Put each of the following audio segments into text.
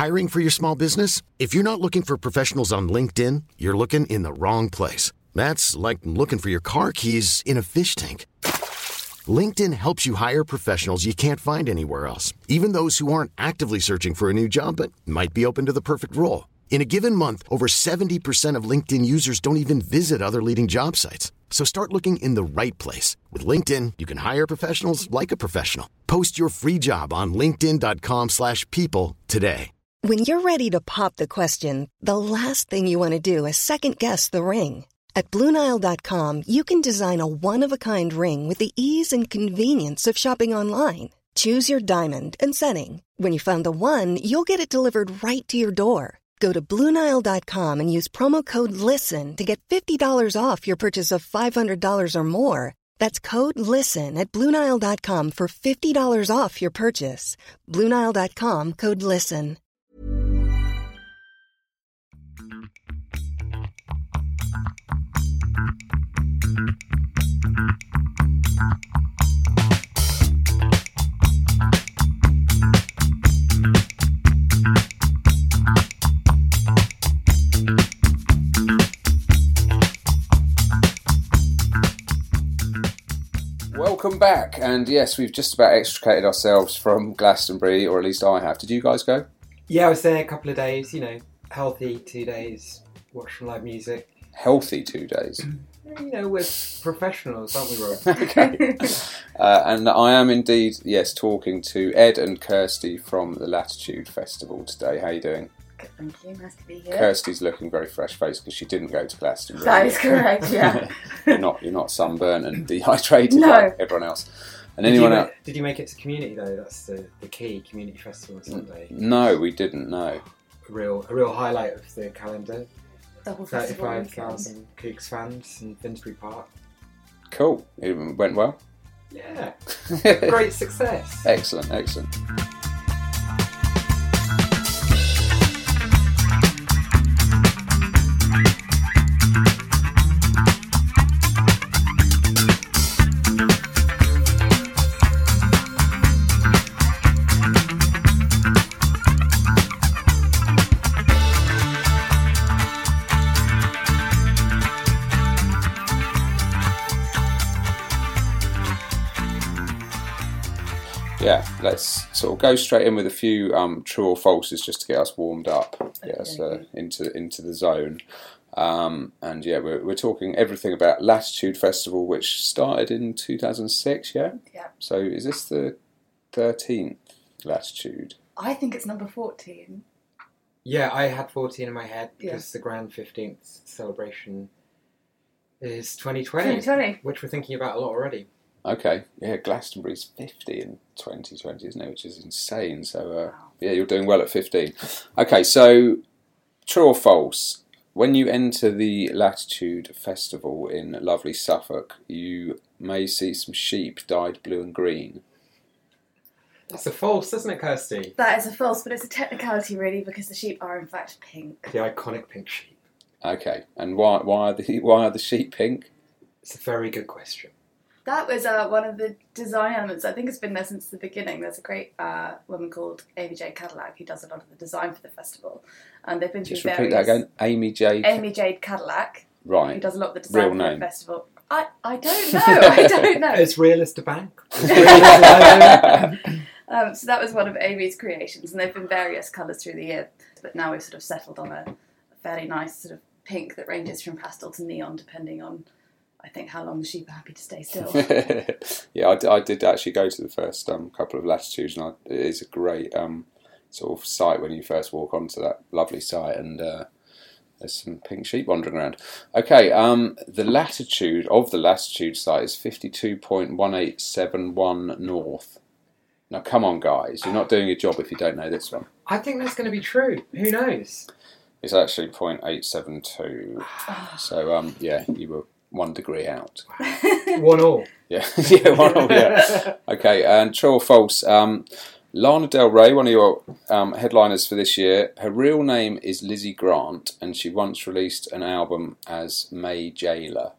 Hiring for your small business? If you're not looking for professionals on LinkedIn, you're looking in the wrong place. That's like looking for your car keys in a fish tank. LinkedIn helps you hire professionals you can't find anywhere else, even those who aren't actively searching for a new job but might be open to the perfect role. In a given month, over 70% of LinkedIn users don't even visit other leading job sites. So start looking in the right place. With LinkedIn, you can hire professionals like a professional. Post your free job on linkedin.com/people today. When you're ready to pop the question, the last thing you want to do is second-guess the ring. At BlueNile.com, you can design a one-of-a-kind ring with the ease and convenience of shopping online. Choose your diamond and setting. When you find the one, you'll get it delivered right to your door. Go to BlueNile.com and use promo code LISTEN to get $50 off your purchase of $500 or more. That's code LISTEN at BlueNile.com for $50 off your purchase. BlueNile.com, code LISTEN. Welcome back, and yes, we've just about extricated ourselves from Glastonbury, or at least I have. Did you guys go? Yeah, I was there a couple of days, healthy 2 days, watch some live music. Healthy 2 days? With professionals, aren't we, Rob? Okay. And I am indeed, yes, talking to Ed and Kirsty from the Latitude Festival today. How are you doing? Good, thank you. Nice to be here. Kirsty's looking very fresh-faced because she didn't go to Glastonbury. That is correct, yeah. You're not sunburnt and dehydrated No. like everyone else. And anyone else? Did you make it to Community though? That's the key, Community Festival on Sunday. No, we didn't. No. A real highlight of the calendar. Double festival 35,000 Cougs fans in Finsbury Park. Cool. It went well. Yeah. Great success. Excellent. Yeah, let's sort of go straight in with a few true or falses just to get us warmed up, get us into the zone. And yeah, we're talking everything about Latitude Festival, which started in 2006, yeah? Yeah. So is this the 13th Latitude? I think it's number 14. Yeah, I had 14 in my head Yeah. because the grand 15th celebration is 2020. 2020. Which we're thinking about a lot already. Okay, yeah, Glastonbury's 50 in 2020, isn't it? Which is insane. So, yeah, you're doing well at 15. Okay, so, true or false? When you enter the Latitude Festival in lovely Suffolk, you may see some sheep dyed blue and green. That's a false, isn't it, Kirsty? That is a false, but it's a technicality really because the sheep are in fact pink. The iconic pink sheep. Okay, and why are the sheep pink? It's a very good question. That was one of the design elements. I think it's been there since the beginning. There's a great woman called Amy Jade Cadillac who does a lot of the design for the festival. And they've been through Just repeat that again. Amy Jade Cadillac. Right. Who does a lot of the design Real for name. the festival. I don't know. I don't know. It's real as the bank. So that was one of Amy's creations, and they've been various colours through the year. But now we've sort of settled on a fairly nice sort of pink that ranges from pastel to neon, depending on, I think, how long the sheep are happy to stay still. Yeah, I did actually go to the first couple of Latitudes, and it is a great sort of sight when you first walk onto that lovely site, and there's some pink sheep wandering around. Okay, the latitude of the Latitude site is 52.1871 north. Now, come on, guys, you're not doing your job if you don't know this one. I think that's going to be true. Who knows? It's actually 0.872. So, yeah, you were 1 degree out. 1-1. Yeah, yeah, 1-1, yeah. Okay, and true or false? Lana Del Rey, one of your headliners for this year, her real name is Lizzie Grant, and she once released an album as May Jailer.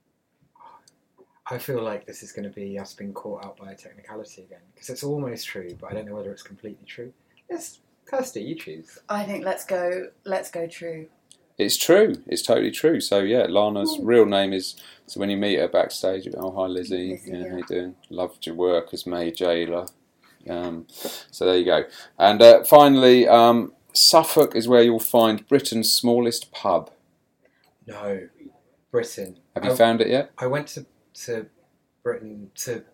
I feel like this is going to be us being caught out by a technicality again, because it's almost true, but I don't know whether it's completely true. Let's Kirsty, you choose. I think let's go true. It's true. It's totally true. So yeah, Lana's real name is. So when you meet her backstage, you go, "Oh, hi, Lizzie. Yeah, how you doing? Loved your work as May Jailer." So there you go. And finally, Suffolk is where you'll find Britain's smallest pub. No, Britain. Have you found it yet? I went to Britain to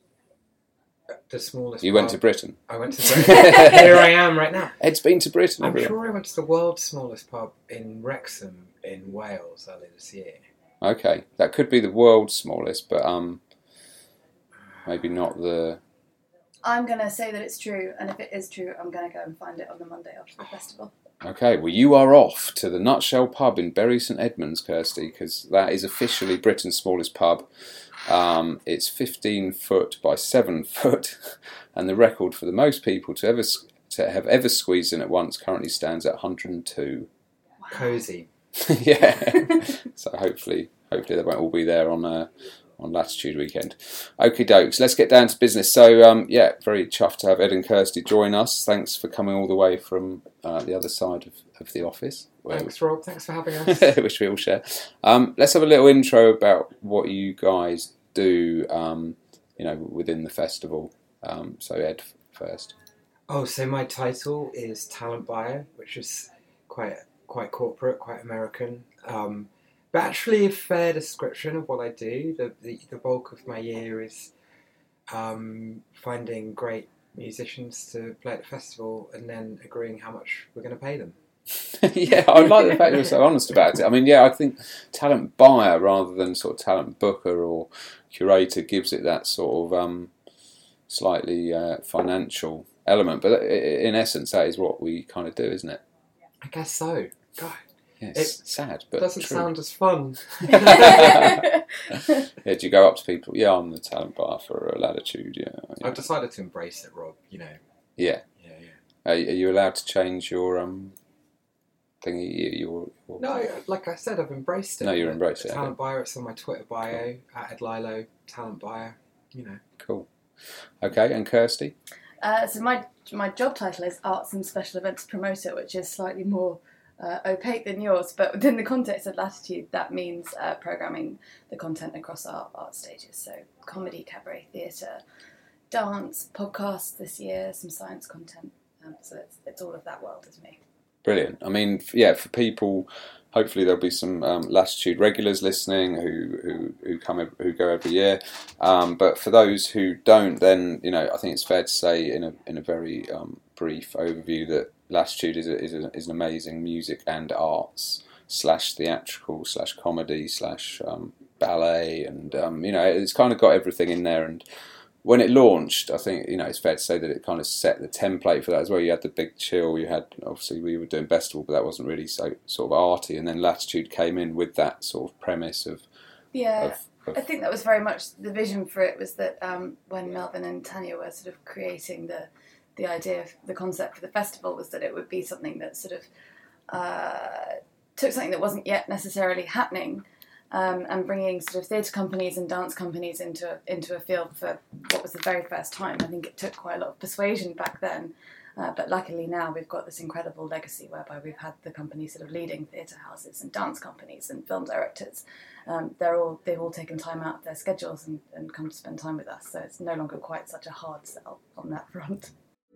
the smallest. You pub. went to Britain. I went to Britain. Here I am right now. Ed's been to Britain. I'm everyone. sure I went to the world's smallest pub in Wrexham in Wales earlier this year. Okay, that could be the world's smallest, but maybe not the. I'm going to say that it's true, and if it is true, I'm going to go and find it on the Monday after the festival. Okay, well, you are off to the Nutshell Pub in Bury St Edmunds, Kirsty, because that is officially Britain's smallest pub. It's 15 foot by 7 foot, and the record for the most people to have ever squeezed in at once currently stands at 102. Wow. Cosy. Yeah. So hopefully they won't all be there on Latitude weekend. Okie dokes, let's get down to business. So very chuffed to have Ed and Kirsty join us. Thanks for coming all the way from the other side of the office. Thanks, Rob. Thanks for having us. Which we all share. Let's have a little intro about what you guys do, within the festival. So Ed first. Oh, so my title is talent buyer, which is quite corporate, quite American. But actually a fair description of what I do. The bulk of my year is finding great musicians to play at the festival and then agreeing how much we're going to pay them. Yeah, I like the fact you're so honest about it. I mean, yeah, I think talent buyer rather than sort of talent booker or curator gives it that sort of slightly financial element. But in essence, that is what we kind of do, isn't it? I guess so. God. Yeah, it's sad, but doesn't true. sound as fun. Yeah, do you go up to people? Yeah, I'm the talent buyer for Latitude. Yeah. I've decided to embrace it, Rob. You know. Yeah. Are you allowed to change your thingy? Your No, like I said, I've embraced it. No, you're embraced it. Talent buyer. It's on my Twitter bio at Ed Lilo. Talent buyer. You know. Cool. Okay, and Kirsty. So my job title is Arts and Special Events Promoter, which is slightly more opaque than yours, but within the context of Latitude, that means programming the content across our art stages. So comedy, cabaret, theatre, dance, podcasts this year, some science content. So it's all of that world is me. Brilliant. I mean, yeah, for people, hopefully there'll be some Latitude regulars listening who go every year. But for those who don't, then I think it's fair to say in a very brief overview that Latitude is an amazing music and arts / theatrical / comedy / ballet, and it's kind of got everything in there. And when it launched, I think it's fair to say that it kind of set the template for that as well. You had the Big Chill, you had obviously we were doing Festival, but that wasn't really so sort of arty. And then Latitude came in with that sort of premise of I think that was very much the vision for it, was that when Melvin and Tanya were sort of creating the idea of the concept for the festival, was that it would be something that sort of took something that wasn't yet necessarily happening, and bringing sort of theatre companies and dance companies into a field for what was the very first time. I think it took quite a lot of persuasion back then, but luckily now we've got this incredible legacy whereby we've had the companies sort of leading theatre houses and dance companies and film directors. They've all taken time out of their schedules and come to spend time with us. So it's no longer quite such a hard sell on that front.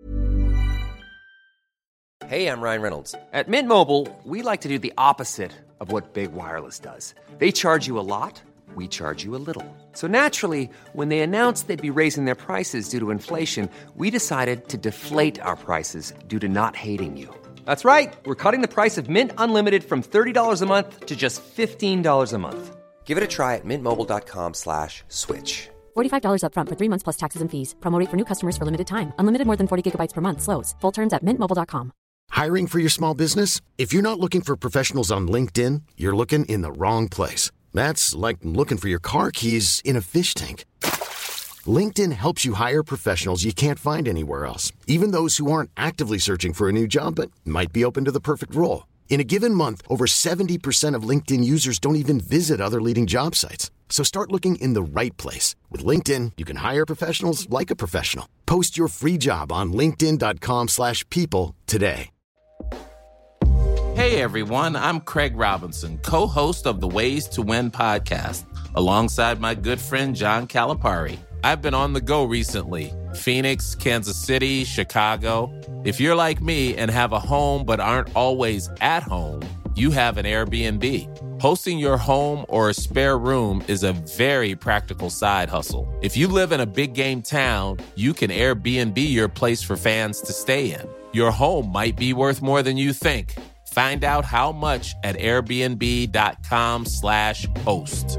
Hey, I'm Ryan Reynolds. At Mint Mobile, we like to do the opposite of what Big Wireless does. They charge you a lot, we charge you a little. So naturally, when they announced they'd be raising their prices due to inflation, we decided to deflate our prices due to not hating you. That's right. We're cutting the price of Mint Unlimited from $30 a month to just $15 a month. Give it a try at mintmobile.com/switch. $45 up front for 3 months plus taxes and fees. Promo rate for new customers for limited time. Unlimited more than 40 gigabytes per month. Slows full terms at mintmobile.com. Hiring for your small business? If you're not looking for professionals on LinkedIn, you're looking in the wrong place. That's like looking for your car keys in a fish tank. LinkedIn helps you hire professionals you can't find anywhere else, even those who aren't actively searching for a new job but might be open to the perfect role. In a given month, over 70% of LinkedIn users don't even visit other leading job sites. So start looking in the right place. With LinkedIn, you can hire professionals like a professional. Post your free job on linkedin.com/people today. Hey everyone, I'm Craig Robinson, co-host of the Ways to Win podcast, alongside my good friend John Calipari. I've been on the go recently. Phoenix, Kansas City, Chicago. If you're like me and have a home but aren't always at home, you have an Airbnb. Hosting your home or a spare room is a very practical side hustle. If you live in a big game town, you can Airbnb your place for fans to stay in. Your home might be worth more than you think. Find out how much at airbnb.com/host.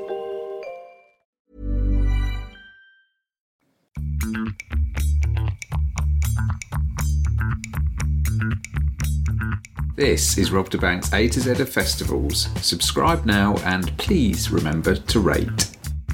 This is Rob DeBank's A to Z of Festivals. Subscribe now and please remember to rate.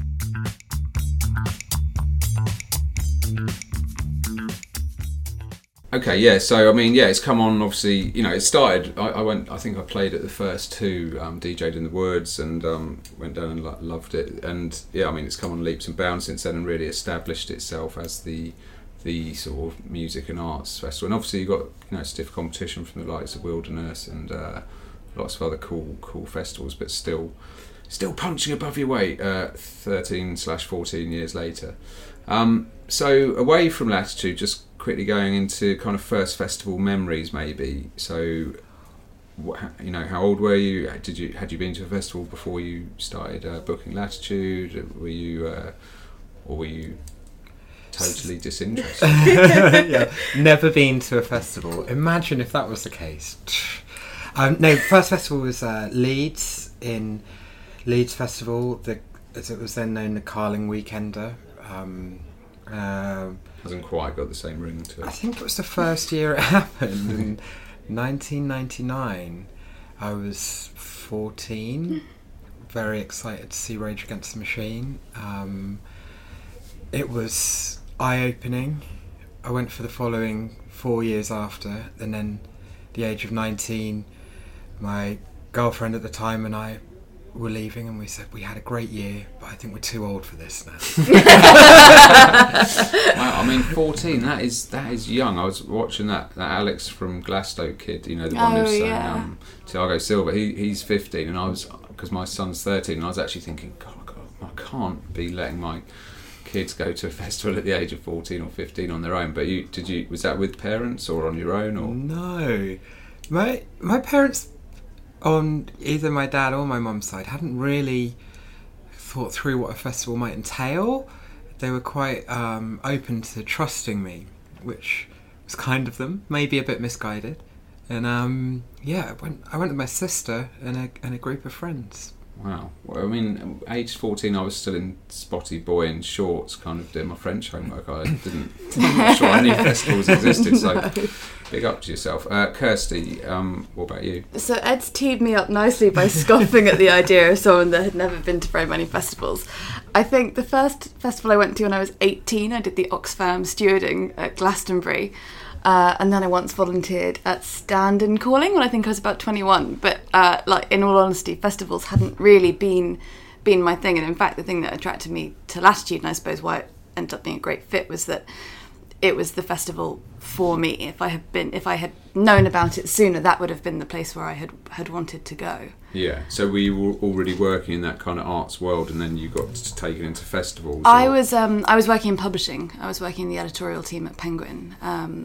Okay, yeah, so I mean, yeah, it's come on, obviously, you know, it started, I think I played at the first two, DJ'd in the Woods, and went down and loved it, and yeah, I mean, it's come on leaps and bounds since then and really established itself as the sort of music and arts festival. And obviously you've got, you know, stiff competition from the likes of Wilderness and lots of other cool festivals, but still punching above your weight 13/14 years later. So away from Latitude, just quickly going into kind of first festival memories maybe. So, you know, how old were you? Had you been to a festival before you started booking Latitude? Were you totally disinterested? Yeah, never been to a festival. Imagine if that was the case. No, first festival was Leeds Festival, as it was then known, the Carling Weekender. Hasn't quite got the same ring to it. I think it was the first year it happened in 1999. I was 14, very excited to see Rage Against the Machine. It was eye-opening. I went for the following 4 years after, and then the age of 19, my girlfriend at the time and I were leaving, and we said we had a great year, but I think we're too old for this now. Wow, I mean, 14, that is young. I was watching that Alex from Glasto kid, you know, the one who sang Thiago Silva. He's 15, and I was, because my son's 13, and I was actually thinking, God, I can't be letting my kids go to a festival at the age of 14 or 15 on their own. But was that with parents or on your own? Or no, my parents, on either my dad or my mum's side, hadn't really thought through what a festival might entail. They were quite open to trusting me, which was kind of them, maybe a bit misguided. And I went with my sister and a group of friends. Wow. Well, I mean, age 14, I was still in spotty boy in shorts, kind of doing my French homework. I'm not sure I knew festivals existed, so big up to yourself. Kirsty, what about you? So Ed's teed me up nicely by scoffing at the idea of someone that had never been to very many festivals. I think the first festival I went to when I was 18, I did the Oxfam stewarding at Glastonbury. And then I once volunteered at Stand and Calling when I think I was about 21. But in all honesty, festivals hadn't really been my thing. And in fact, the thing that attracted me to Latitude, and I suppose why it ended up being a great fit, was that it was the festival for me. If I had known about it sooner, that would have been the place where I had wanted to go. Yeah. So were you already working in that kind of arts world, and then you got taken into festivals? I was working in publishing. I was working in the editorial team at Penguin,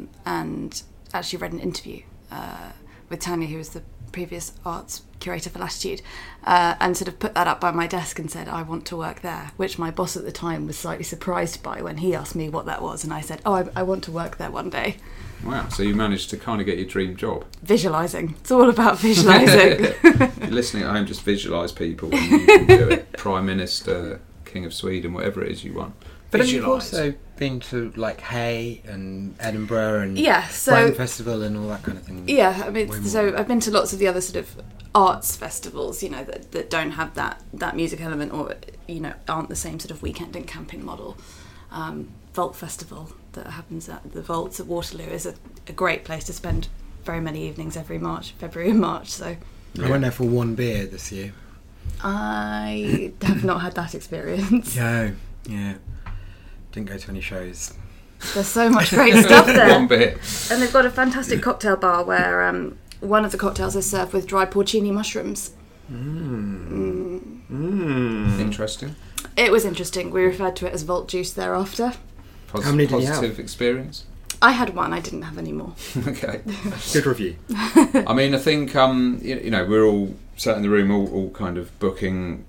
and actually read an interview with Tanya, who was the previous arts curator for Latitude, and sort of put that up by my desk and said, I want to work there, which my boss at the time was slightly surprised by when he asked me what that was, and I said, I want to work there one day. Wow, so you managed to kind of get your dream job. Visualising. It's all about visualising. If you're listening at home, just visualise people and you can do it. Prime Minister, King of Sweden, whatever it is you want. But have you also been to like Hay and Edinburgh and so Brighton Festival and all that kind of thing? Yeah, I mean, so I've been to lots of the other sort of arts festivals, you know, that don't have that music element, or, you know, aren't the same sort of weekend and camping model. Vault Festival that happens at the Vaults at Waterloo is a great place to spend very many evenings every February and March. So I went there for one beer this year. I have not had that experience. Yeah. Didn't go to any shows. There's so much great stuff there. One bit. And they've got a fantastic cocktail bar where one of the cocktails is served with dried porcini mushrooms. Interesting. It was interesting. We referred to it as Vault Juice thereafter. How many did you have? Positive experience? I had one. I didn't have any more. Okay. Good review. I mean, I think we're all sat in the room, all kind of booking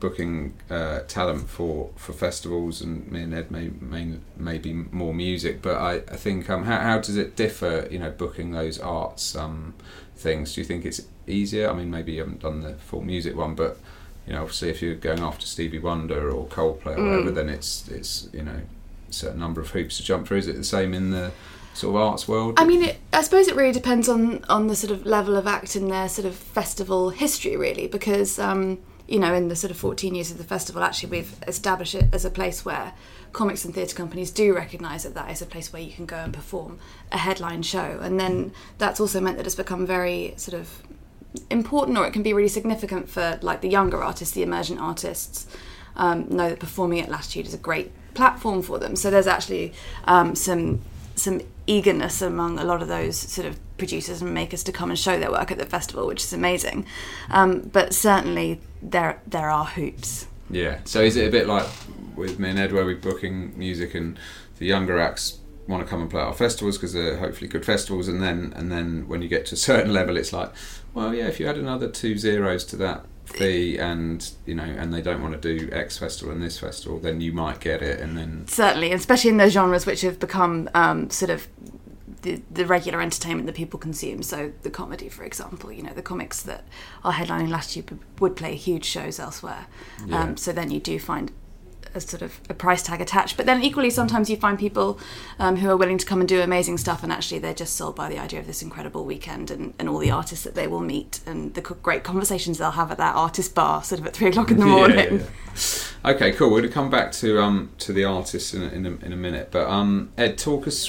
talent for festivals, and me and Ed maybe more music. But I think how does it differ? Booking those arts things. Do you think it's easier? I mean, maybe you haven't done the full music one, but obviously, if you're going after Stevie Wonder or Coldplay or whatever, then it's a certain number of hoops to jump through. Is it the same in the sort of arts world? I mean, I suppose it really depends on the sort of level of act in their sort of festival history, really, because in the sort of 14 years of the festival, actually we've established it as a place where comics and theatre companies do recognise that is a place where you can go and perform a headline show, and then that's also meant that it's become very sort of important, or it can be really significant for like the younger artists, the emergent artists, know that performing at Latitude is a great platform for them. So there's actually some eagerness among a lot of those sort of producers and makers to come and show their work at the festival, which is amazing. But certainly there are hoops. Yeah. So is it a bit like with me and Ed, where we're booking music and the younger acts want to come and play at our festivals because they're hopefully good festivals, and then when you get to a certain level, it's like, well, yeah, if you add another 2 zeros to that fee, and and they don't want to do X festival and this festival, then you might get it. And then certainly, especially in those genres which have become sort of the regular entertainment that people consume. So the comedy, for example, the comics that are headlining Latitude would play huge shows elsewhere. Yeah. So then you do find a sort of a price tag attached, but then equally sometimes you find people who are willing to come and do amazing stuff, and actually they're just sold by the idea of this incredible weekend and all the artists that they will meet and the great conversations they'll have at that artist bar sort of at 3 o'clock in the morning. Yeah. Okay, cool. We're going to come back to the artists in a minute, but Ed, tell us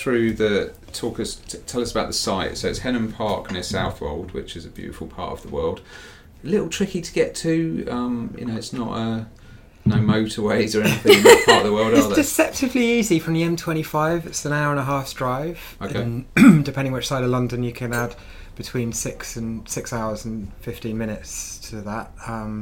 about the site. So it's Henham Park near Southwold, which is a beautiful part of the world. A little tricky to get to. It's not no motorways or anything in that part of the world, are there? It's deceptively easy from the M25. It's an hour and a half's drive. Okay. And depending which side of London, you can add between 6 hours and 15 minutes to that.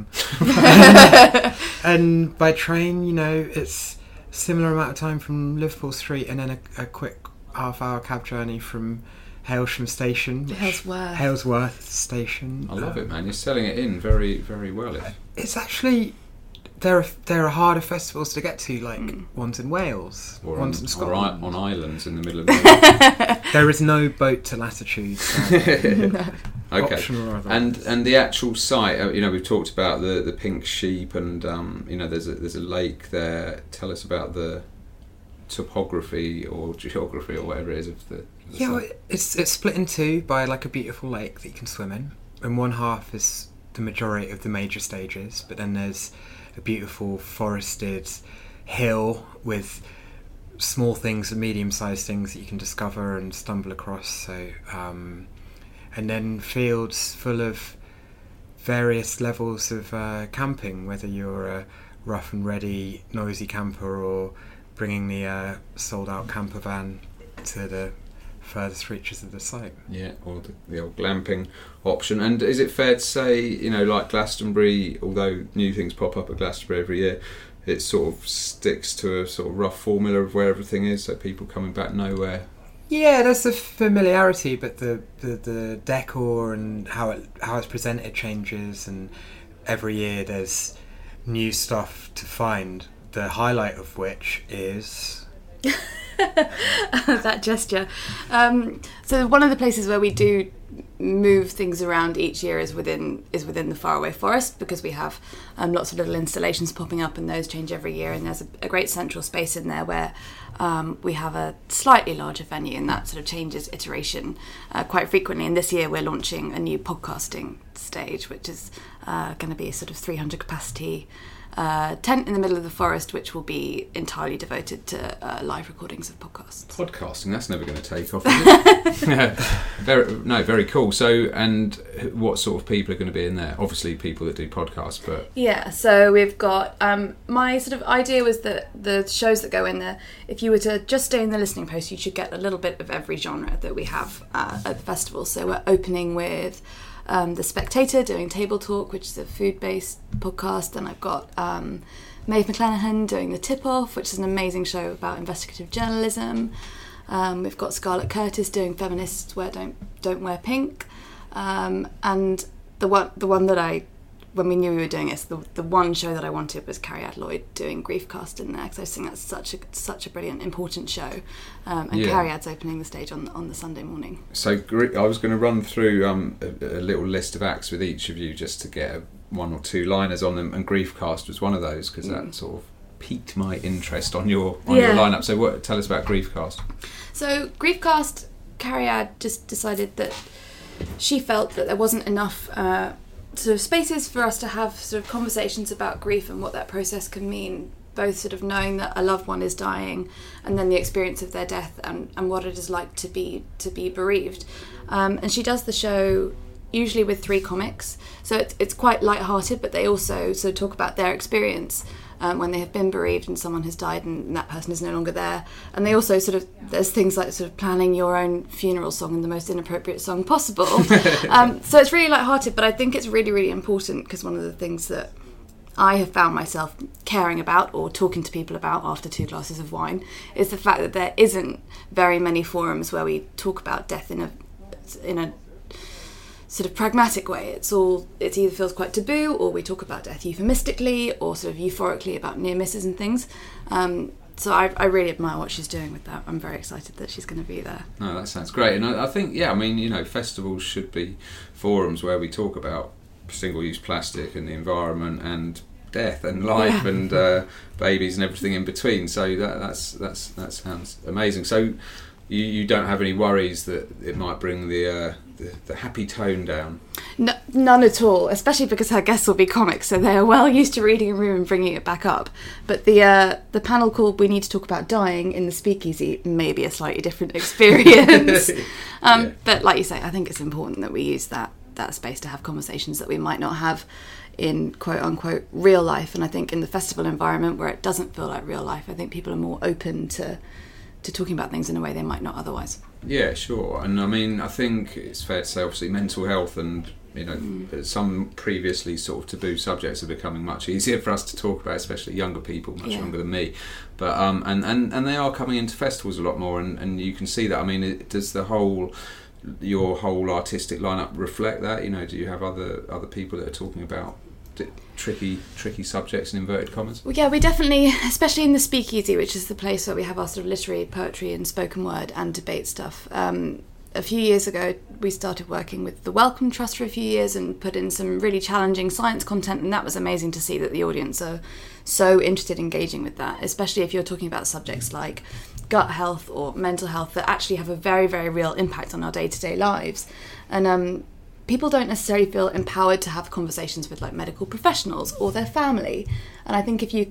And by train, it's a similar amount of time from Liverpool Street, and then a quick half-hour cab journey from Hailsham Station. Halesworth Station. I love it, man. You're selling it in very, very well. It's actually... There are harder festivals to get to, like ones in Wales, ones in Scotland. Or on islands in the middle of nowhere. There is no boat to Latitude. So no. Okay. Optional or otherwise. And the actual site, we've talked about the pink sheep, and there's a lake there. Tell us about the topography or geography or whatever it is of the yeah, site. Well, it's split in two by like a beautiful lake that you can swim in, and one half is the majority of the major stages, but then there's a beautiful forested hill with small things and medium-sized things that you can discover and stumble across. So, and then fields full of various levels of camping, whether you're a rough and ready, noisy camper or bringing the sold-out camper van to the furthest reaches of the site. Yeah, or the old glamping option. And is it fair to say, like Glastonbury, although new things pop up at Glastonbury every year, it sort of sticks to a sort of rough formula of where everything is, so people coming back nowhere? Yeah, there's a familiarity, but the decor and how it's presented changes, and every year there's new stuff to find, the highlight of which is... that gesture. So one of the places where we do move things around each year is within the Faraway Forest, because we have lots of little installations popping up, and those change every year, and there's a great central space in there where we have a slightly larger venue, and that sort of changes iteration quite frequently. And this year we're launching a new podcasting stage, which is going to be a sort of 300 capacity tent in the middle of the forest, which will be entirely devoted to live recordings of podcasts. Podcasting, that's never going to take off, is it? Very cool. So, and what sort of people are going to be in there? Obviously people that do podcasts, but... Yeah, so we've got... my sort of idea was that the shows that go in there, if you were to just stay in the listening post, you should get a little bit of every genre that we have at the festival. So we're opening with... The Spectator doing Table Talk, which is a food-based podcast. Then I've got Maeve McClenaghan doing The Tip-Off, which is an amazing show about investigative journalism. We've got Scarlett Curtis doing Feminists Don't Wear Pink. And the one that when we knew we were doing it, the one show that I wanted was Carrie-Ad Lloyd doing Griefcast in there, because I just think that's such a brilliant, important show. And Carrie-Ad's opening the stage on the Sunday morning. So I was going to run through a little list of acts with each of you just to get one or two liners on them, and Griefcast was one of those, because that sort of piqued my interest on your lineup. So tell us about Griefcast. So Griefcast, Carrie-Ad just decided that she felt that there wasn't enough sort of spaces for us to have sort of conversations about grief and what that process can mean, both sort of knowing that a loved one is dying and then the experience of their death and what it is like to be bereaved. And she does the show usually with 3 comics, so it's quite light-hearted, but they also sort of talk about their experience when they have been bereaved and someone has died and that person is no longer there. And they also there's things like sort of planning your own funeral song in the most inappropriate song possible. So it's really lighthearted, but I think it's really, really important, because one of the things that I have found myself caring about or talking to people about after 2 glasses of wine is the fact that there isn't very many forums where we talk about death in a sort of pragmatic way. It either feels quite taboo, or we talk about death euphemistically or sort of euphorically about near misses and things. So I really admire what she's doing with that. I'm very excited that she's going to be there. No, that sounds great. And I think, festivals should be forums where we talk about single-use plastic and the environment and death and life and babies and everything in between. So that sounds amazing. So you don't have any worries that it might bring the happy tone down? No, none at all, especially because our guests will be comics, so they are well used to reading a room and bringing it back up. But the panel called We Need to Talk About Dying in the Speakeasy may be a slightly different experience. But like you say, I think it's important that we use that space to have conversations that we might not have in quote-unquote real life. And I think in the festival environment where it doesn't feel like real life, I think people are more open to talking about things in a way they might not otherwise. Yeah, sure. And I mean, I think it's fair to say, obviously, mental health and, some previously sort of taboo subjects are becoming much easier for us to talk about, especially younger people, much younger than me. But and they are coming into festivals a lot more, and you can see that. I mean, does your whole artistic lineup reflect that? Do you have other people that are talking about tricky subjects in inverted commas? Well, yeah, we definitely, especially in the Speakeasy, which is the place where we have our sort of literary, poetry and spoken word and debate stuff. A few years ago, we started working with the Wellcome Trust for a few years and put in some really challenging science content, and that was amazing to see that the audience are so interested in engaging with that, especially if you're talking about subjects like gut health or mental health that actually have a very, very real impact on our day-to-day lives. And people don't necessarily feel empowered to have conversations with like medical professionals or their family. And I think if you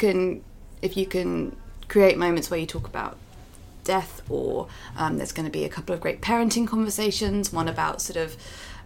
can create moments where you talk about death, or there's going to be a couple of great parenting conversations, one about sort of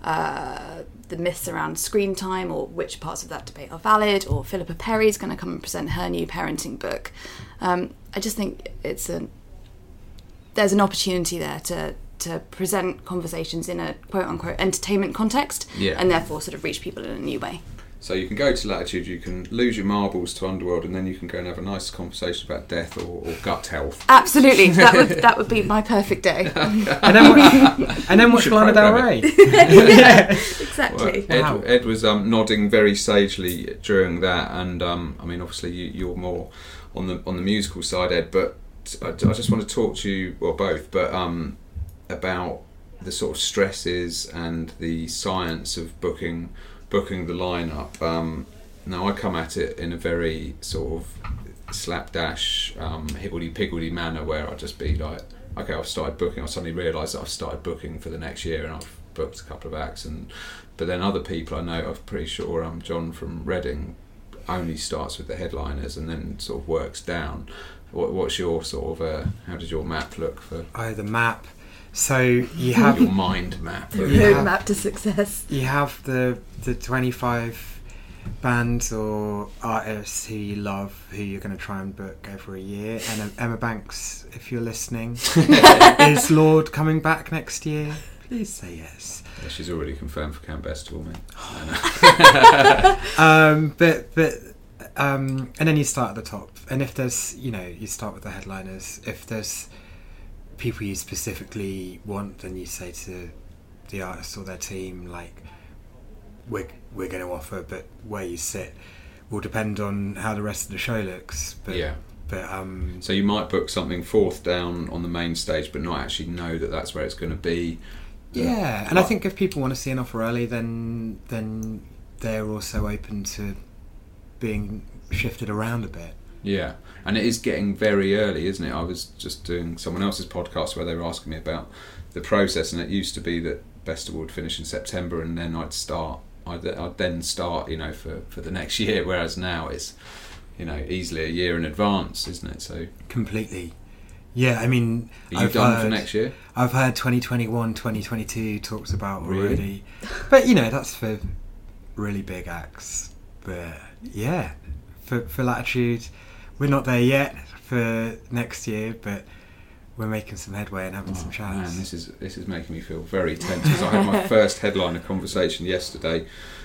the myths around screen time or which parts of that debate are valid, or Philippa Perry's going to come and present her new parenting book. I just think there's an opportunity there to present conversations in a quote-unquote entertainment context, and therefore sort of reach people in a new way. So you can go to Latitude, you can lose your marbles to Underworld, and then you can go and have a nice conversation about death or gut health. Absolutely, that would be my perfect day. and then watch Lana Del Rey. Yeah, exactly. Well, Ed was nodding very sagely during that, and I mean, obviously you're more on the musical side, Ed, but I just want to talk to you, well, both, but about the sort of stresses and the science of booking the lineup. Now I come at it in a very sort of slapdash, higgledy-piggledy manner, where I'll just be like, okay, I've started booking. I suddenly realise that I've started booking for the next year, and I've booked a couple of acts. But then other people I know, I'm pretty sure John from Reading only starts with the headliners and then sort of works down. What's your sort of how does your map look for? The map. So you have your mind map. Roadmap to success. You have the 25 bands or artists who you love, who you're going to try and book over a year. And Emma Banks, if you're listening, is Lorde coming back next year? Please say yes. Yeah, she's already confirmed for Camp Festival, mate. And then you start at the top. And if there's, you start with the headliners. If there's people you specifically want, then you say to the artist or their team, like, we're going to offer, but where you sit will depend on how the rest of the show looks. So you might book something fourth down on the main stage, but not actually know that that's where it's going to be. Yeah, and I think if people want to see an offer early, then they're also open to being shifted around a bit. Yeah, and it is getting very early, isn't it? I was just doing someone else's podcast where they were asking me about the process, and it used to be that Festival would finish in September, and then I'd then start, for the next year. Whereas now it's, easily a year in advance, isn't it? So completely. Yeah, I mean, are you done for next year? I've heard 2021, 2022 talks about already, but that's for really big acts. But yeah, for Latitude, we're not there yet for next year, but we're making some headway and having some chats. Man, this is making me feel very tense, because I had my first headliner conversation yesterday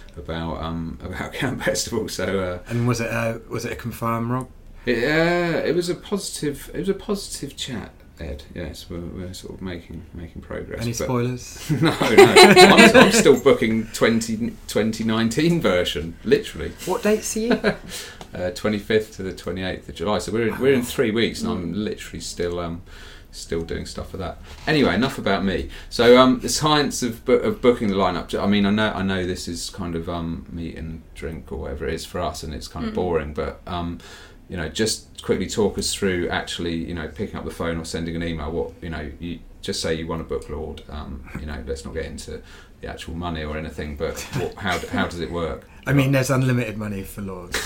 about Camp Festival. So and was it a confirm, Rob? It was a positive chat, Ed. Yes, we're sort of making progress. Any spoilers? No. I'm still booking 2019 version, literally. What dates are you? 25th to the 28th of July. So we're in 3 weeks, and I'm literally still doing stuff for that. Anyway, enough about me. So the science of booking the lineup. I mean, I know this is kind of meat and drink or whatever it is for us, and it's kind of boring, but just quickly talk us through actually, picking up the phone or sending an email. What, you just say you want to book Lorde. Let's not get into the actual money or anything, but how does it work? I mean, there's unlimited money for Lorde.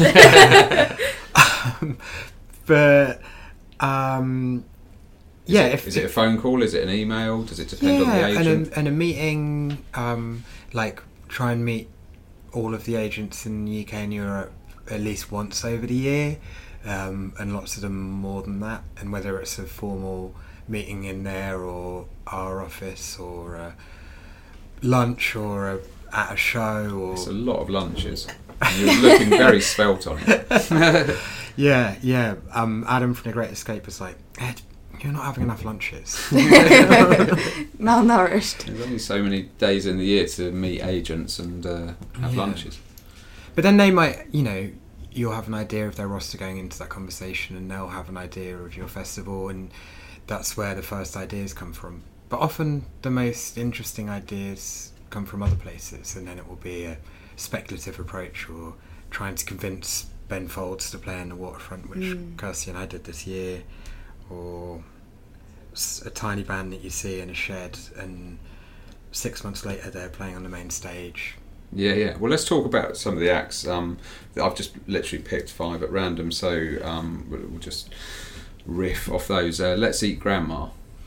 Is it a phone call? Is it an email? Does it depend on the agent? And a meeting, try and meet all of the agents in the UK and Europe at least once over the year, and lots of them more than that. And whether it's a formal meeting in there or our office or a lunch or at a show, or it's a lot of lunches. You're looking very svelte on it. Yeah. Adam from The Great Escape was like, Ed, you're not having enough lunches. Malnourished. There's only so many days in the year to meet agents and have lunches. But then they might, you'll have an idea of their roster going into that conversation, and they'll have an idea of your festival, and that's where the first ideas come from. But often the most interesting ideas come from other places, and then it will be a speculative approach, or trying to convince Ben Folds to play on the Waterfront, which Kirsty and I did this year, or a tiny band that you see in a shed, and 6 months later they're playing on the main stage. Yeah. Well, let's talk about some of the acts. I've just literally picked 5 at random, so we'll just riff off those. Let's Eat Grandma.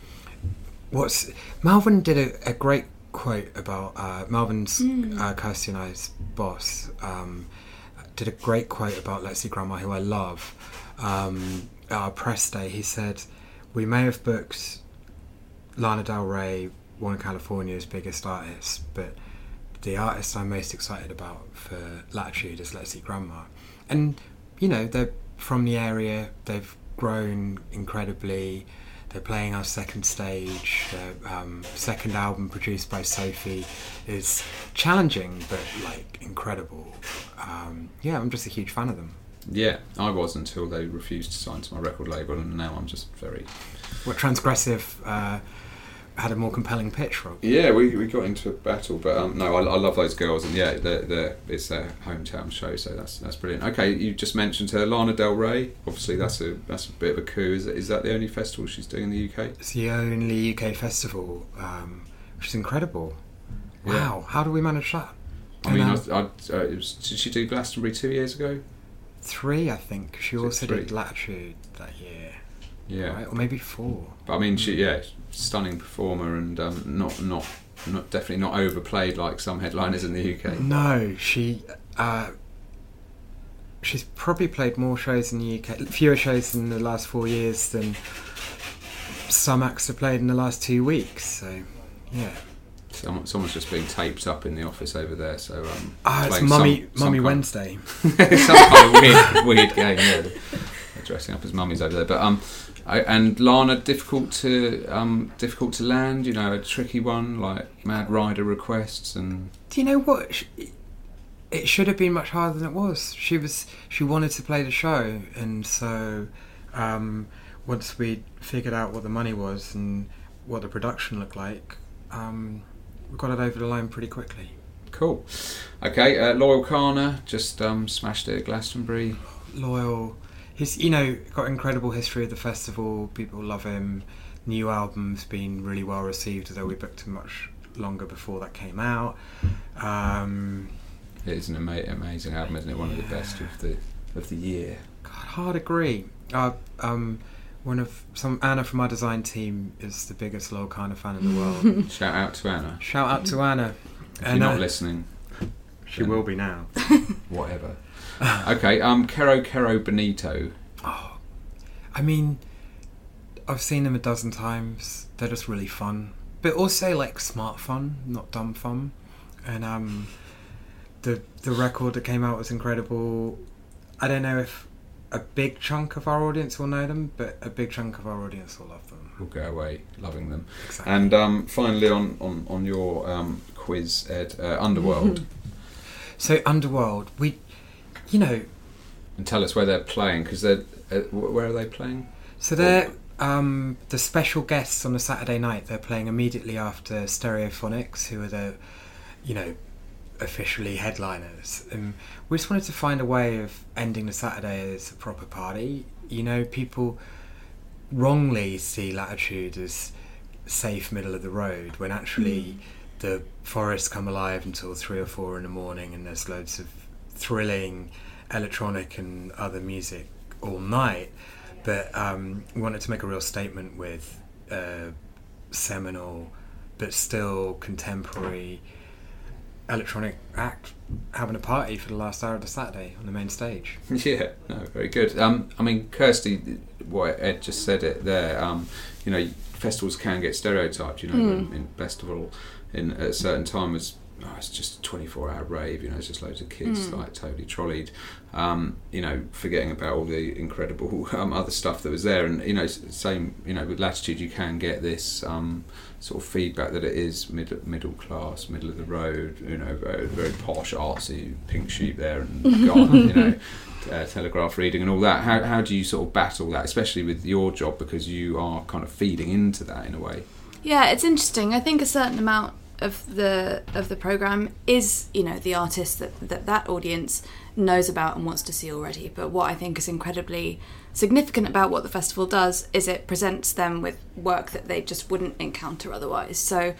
Malvin did a great quote about Malvin's Kirsty and I's boss. Did a great quote about Let's Eat Grandma, who I love. At our press day, he said, "We may have booked Lana Del Rey, one of California's biggest artists, but the artist I'm most excited about for Latitude is Let's Eat Grandma." And they're from the area, they've grown incredibly, they're playing our second stage, their second album produced by Sophie is challenging but incredible. I'm just a huge fan of them. Yeah, I was until they refused to sign to my record label, and now I'm just very... What, Transgressive had a more compelling pitch, Rob? Yeah, we got into a battle, but no, I love those girls, and yeah, it's their hometown show, so that's brilliant. Okay, you just mentioned her, Lana Del Rey. Obviously, that's a bit of a coup. Is that the only festival she's doing in the UK? It's the only UK festival, which is incredible. Wow, how do we manage that? I mean, did she do Glastonbury 2 years ago? 3, I think. She also 3? did Latitude that year. Yeah. Right? Or maybe 4. But I mean, stunning performer and not definitely not overplayed like some headliners in the UK. No, she's probably played more shows in the UK, fewer shows in the last 4 years than some acts have played in the last 2 weeks. So, yeah. Someone's just being taped up in the office over there. So it's Mummy Wednesday. Some kind of weird game. Yeah, they're dressing up as mummies over there. But and Lana, difficult to land. You know, a tricky one, like Mad Rider requests and. Do you know what? It should have been much harder than it was. She wanted to play the show, and so once we figured out what the money was and what the production looked like, we got it over the line pretty quickly. Cool. Okay, Loyal Kana just smashed it at Glastonbury. Loyal, he's got incredible history of the festival. People love him. New album's been really well received, although we booked him much longer before that came out. It is an amazing album, isn't it? One of the best of the year. God, hard agree. Anna from our design team is the biggest Loyal Kana fan in the world. Shout out to Anna. Shout out to Anna. If you're not listening, she will be now. Whatever. Okay, Kero Benito. Oh, I mean, I've seen them a dozen times. They're just really fun, but also like smart fun, not dumb fun. And the record that came out was incredible. I don't know if a big chunk of our audience will know them, but a big chunk of our audience will love them. We'll go away loving them. Exactly. And finally on your quiz, Ed, Underworld. So Underworld, and tell us where they're playing, because they're where are they playing? So they're the special guests on a Saturday night. They're playing immediately after Stereophonics, who are the officially headliners. We just wanted to find a way of ending the Saturday as a proper party. People wrongly see Latitude as safe middle of the road, when actually the forests come alive until 3 or 4 in the morning, and there's loads of thrilling electronic and other music all night. But we wanted to make a real statement with seminal but still contemporary electronic act having a party for the last hour of the Saturday on the main stage. Yeah, no, very good. I mean, Kirsty, what Ed just said it there. Festivals can get stereotyped. In festival at a certain time it's just a 24-hour rave. It's just loads of kids like totally trolleyed. Forgetting about all the incredible other stuff that was there. And same. With Latitude, you can get this sort of feedback that it is middle class, middle of the road. Very, very posh, artsy, Pink Sheep there, and God, Telegraph reading and all that. How do you sort of battle that, especially with your job, because you are kind of feeding into that in a way? Yeah, it's interesting. I think a certain amount of the programme is the artist that audience knows about and wants to see already. But what I think is incredibly significant about what the festival does is it presents them with work that they just wouldn't encounter otherwise. So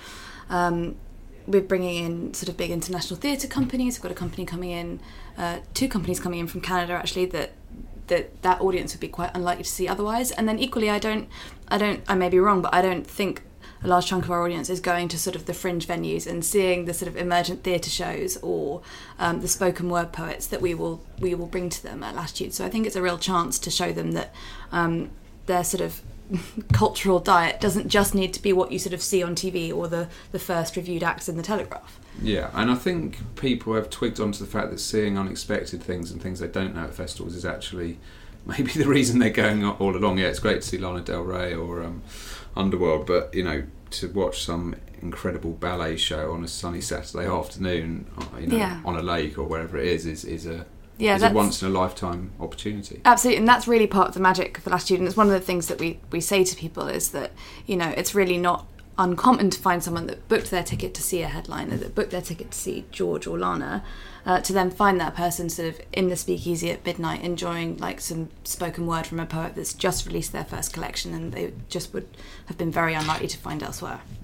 we're bringing in sort of big international theatre companies. We've got a company coming in, 2 companies coming in from Canada actually, that audience would be quite unlikely to see otherwise. And then equally, I may be wrong, but I don't think a large chunk of our audience is going to sort of the fringe venues and seeing the sort of emergent theatre shows or the spoken word poets that we will bring to them at Latitude. So I think it's a real chance to show them that their sort of cultural diet doesn't just need to be what you sort of see on TV or the first reviewed acts in the Telegraph. Yeah, and I think people have twigged onto the fact that seeing unexpected things and things they don't know at festivals is actually maybe the reason they're going all along. Yeah, it's great to see Lana Del Rey or Underworld, but to watch some incredible ballet show on a sunny Saturday afternoon, on a lake or wherever it is a once in a lifetime opportunity. Absolutely, and that's really part of the magic of Latitude. And it's one of the things that we say to people is that it's really not uncommon to find someone that booked their ticket to see a headliner, that booked their ticket to see George or Lana, to then find that person sort of in the speakeasy at midnight enjoying like some spoken word from a poet that's just released their first collection, and they just would have been very unlikely to find elsewhere.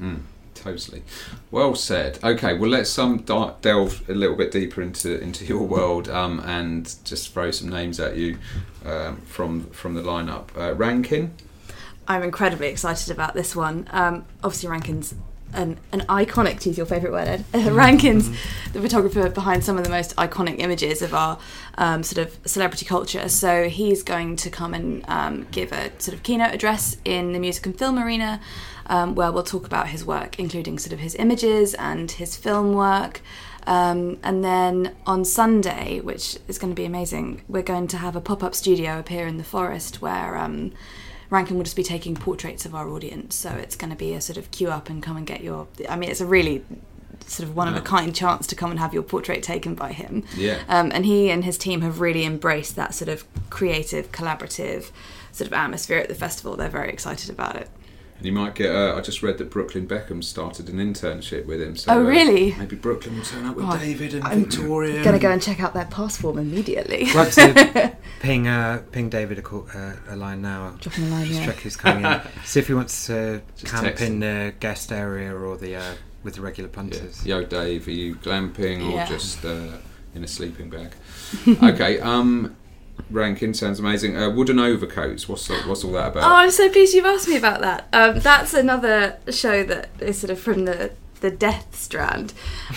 Totally. Well said. Okay, well, let's delve a little bit deeper into your world and just throw some names at you from the lineup. Rankin? I'm incredibly excited about this one. Obviously, Rankin's an iconic, to use your favourite word, Ed. Rankin's the photographer behind some of the most iconic images of our sort of celebrity culture. So he's going to come and give a sort of keynote address in the Music and Film Arena, where we'll talk about his work, including sort of his images and his film work. And then on Sunday, which is going to be amazing, we're going to have a pop-up studio appear in the Forest where Rankin will just be taking portraits of our audience. So it's going to be a sort of queue up and come and get your... I mean, it's a really sort of one-of-a-kind chance to come and have your portrait taken by him. Yeah. And he and his team have really embraced that sort of creative, collaborative sort of atmosphere at the festival. They're very excited about it. And you might get... I just read that Brooklyn Beckham started an internship with him. So, oh, really? Maybe Brooklyn will turn up with David and Victoria. I'm going to go and check out their pass form immediately. We'll have to ping David a line now. Drop him a line, just yeah. check who's coming in. See if he wants to Just camp text in the guest area or the with the regular punters. Yeah. Yo, Dave, are you glamping or Yeah. just in a sleeping bag? Okay, Rankin sounds amazing. Wooden Overcoats, what's all that about? Oh, I'm so pleased you've asked me about that. That's another show that is sort of from the death strand.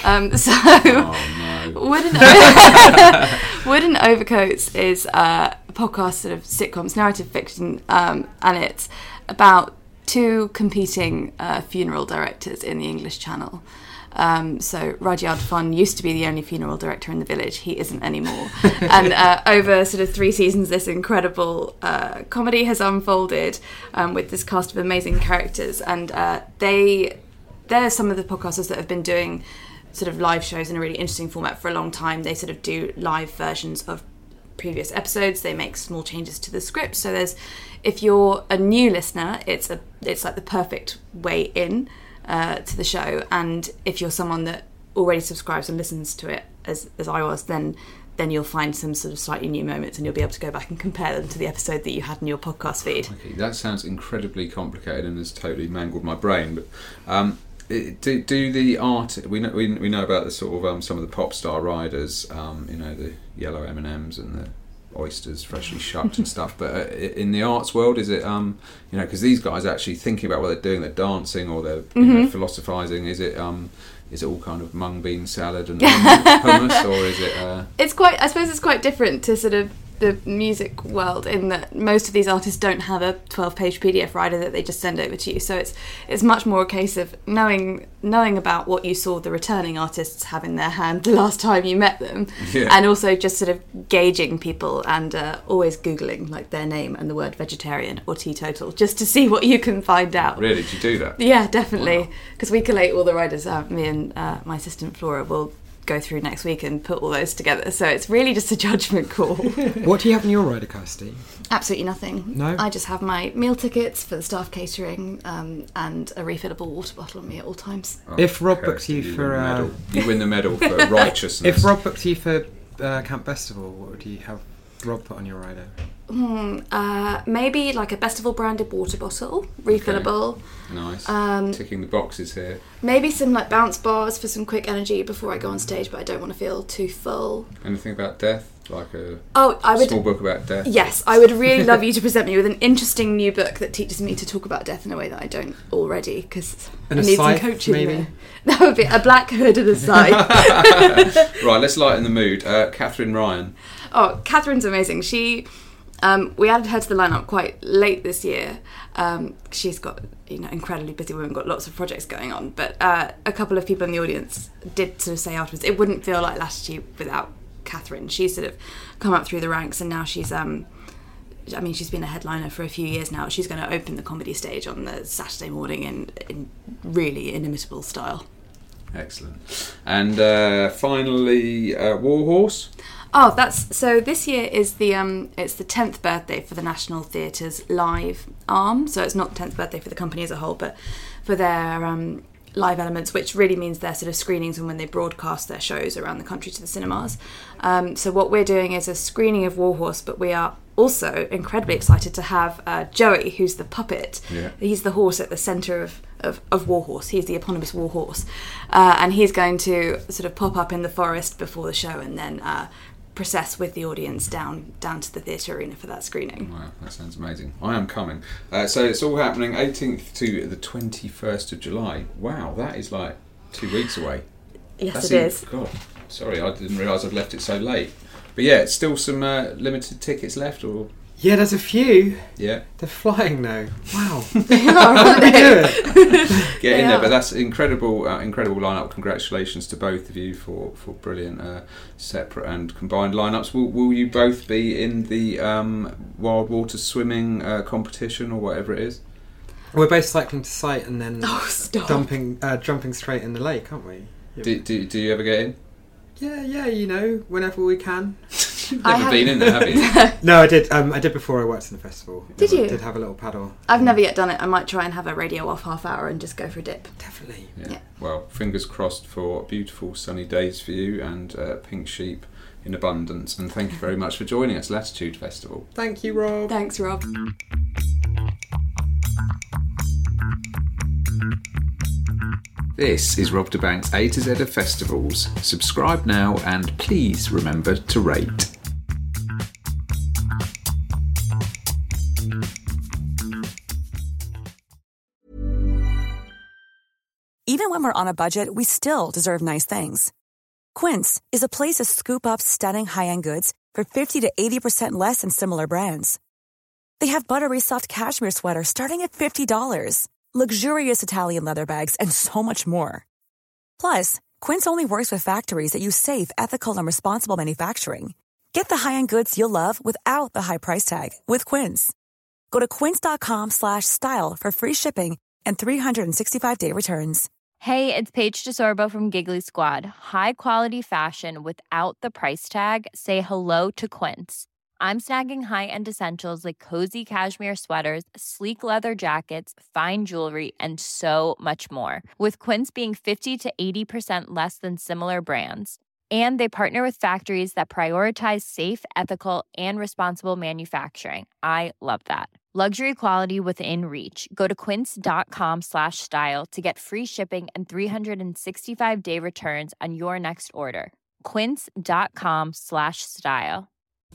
Oh, no. Wooden Overcoats is a podcast, sort of sitcoms, narrative fiction, and it's about two competing funeral directors in the English Channel. So Rudyard Funn used to be the only funeral director in the village. He isn't anymore. And over sort of 3 seasons, this incredible comedy has unfolded with this cast of amazing characters. And they're some of the podcasters that have been doing sort of live shows in a really interesting format for a long time. They sort of do live versions of previous episodes. They make small changes to the script. So if you're a new listener, it's like the perfect way in to the show, and if you're someone that already subscribes and listens to it as I was, then you'll find some sort of slightly new moments, and you'll be able to go back and compare them to the episode that you had in your podcast feed. Okay, that sounds incredibly complicated and has totally mangled my brain. But do the art? We know about the sort of some of the pop star riders, the yellow M&Ms and the oysters freshly shucked and stuff, but in the arts world, is it because these guys are actually thinking about what they're doing, they're dancing or they're philosophizing, is it all kind of mung bean salad and hummus, or is it I suppose it's quite different to sort of the music world in that most of these artists don't have a 12-page PDF writer that they just send over to you, so it's much more a case of knowing about what you saw the returning artists have in their hand the last time you met them, and also just sort of gauging people and always Googling like their name and the word vegetarian or teetotal just to see what you can find out. Really? Did you do that? Yeah, definitely, because we collate all the riders. Me and my assistant Flora will go through next week and put all those together, so it's really just a judgment call. What do you have in your rider, Kirsty? Absolutely nothing. No? I just have my meal tickets for the staff catering and a refillable water bottle on me at all times. If Rob books you for you win the medal for righteousness. If Rob books you for Camp Festival, what would you have Rob put on your rider? Maybe like a Festival branded water bottle, refillable. Okay. Nice. Ticking the boxes here. Maybe some like bounce bars for some quick energy before I go on stage, but I don't want to feel too full. Anything about death? Like a small book about death? Yes, I would really love you to present me with an interesting new book that teaches me to talk about death in a way that I don't already, because I need some coaching maybe? there. That would be a black hood and a scythe. Right, let's lighten the mood. Catherine Ryan. Oh, Catherine's amazing. She... we added her to the lineup quite late this year. She's got, incredibly busy woman, got lots of projects going on. But a couple of people in the audience did sort of say afterwards, it wouldn't feel like Latitude without Catherine. She's sort of come up through the ranks, and now she's, she's been a headliner for a few years now. She's going to open the comedy stage on the Saturday morning in really inimitable style. Excellent. And finally, Warhorse. Oh, so this year is it's the 10th birthday for the National Theatre's live arm. So it's not the 10th birthday for the company as a whole, but for their live elements, which really means their sort of screenings and when they broadcast their shows around the country to the cinemas. So what we're doing is a screening of Warhorse, but we are also incredibly excited to have Joey, who's the puppet. Yeah. He's the horse at the centre of of Warhorse. He's the eponymous Warhorse. And he's going to sort of pop up in the forest before the show and then process with the audience down to the theatre arena for that screening. Wow, that sounds amazing. I am coming. So it's all happening 18th to the 21st of July. Wow, that is like 2 weeks away. Yes, it is. God, sorry, I didn't realise I'd left it so late. But yeah, it's still some limited tickets left, or... Yeah, there's a few. Yeah. They're flying now. Wow. They are, aren't they? Get in there, but that's incredible lineup. Congratulations to both of you for brilliant separate and combined lineups. Will you both be in the wild water swimming competition or whatever it is? We're both cycling to sight and then jumping straight in the lake, aren't we? Do you ever get in? Yeah, you know, whenever we can. You've never been in there, have you? No, I did. I did before I worked in the festival. Did you? I did have a little paddle. I've never yet done it. I might try and have a radio off half hour and just go for a dip. Definitely. Yeah. Well, fingers crossed for beautiful sunny days for you and pink sheep in abundance. And thank you very much for joining us, Latitude Festival. Thank you, Rob. Thanks, Rob. This is Rob DeBank's A to Z of Festivals. Subscribe now and please remember to rate. Even when we're on a budget, we still deserve nice things. Quince is a place to scoop up stunning high-end goods for 50 to 80% less than similar brands. They have buttery soft cashmere sweaters starting at $50, luxurious Italian leather bags, and so much more. Plus, Quince only works with factories that use safe, ethical, and responsible manufacturing. Get the high-end goods you'll love without the high price tag with Quince. Go to quince.com/style for free shipping and 365-day returns. Hey, it's Paige DeSorbo from Giggly Squad. High quality fashion without the price tag. Say hello to Quince. I'm snagging high-end essentials like cozy cashmere sweaters, sleek leather jackets, fine jewelry, and so much more. With Quince being 50 to 80% less than similar brands. And they partner with factories that prioritize safe, ethical, and responsible manufacturing. I love that. Luxury quality within reach. Go to quince.com/style to get free shipping and 365-day returns on your next order. Quince.com/style.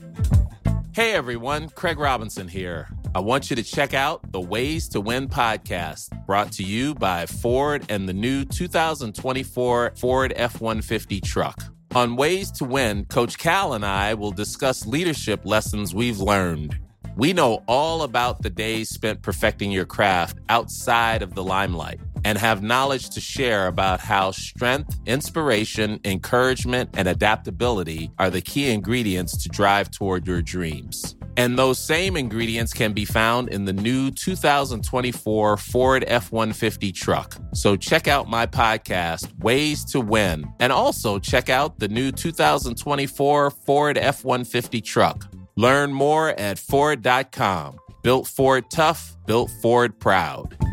Hey everyone, Craig Robinson here. I want you to check out the Ways to Win podcast, brought to you by Ford and the new 2024 Ford F-150 truck. On Ways to Win, Coach Cal and I will discuss leadership lessons we've learned. We know all about the days spent perfecting your craft outside of the limelight and have knowledge to share about how strength, inspiration, encouragement, and adaptability are the key ingredients to drive toward your dreams. And those same ingredients can be found in the new 2024 Ford F-150 truck. So check out my podcast, Ways to Win, and also check out the new 2024 Ford F-150 truck. Learn more at Ford.com. Built Ford tough, built Ford proud.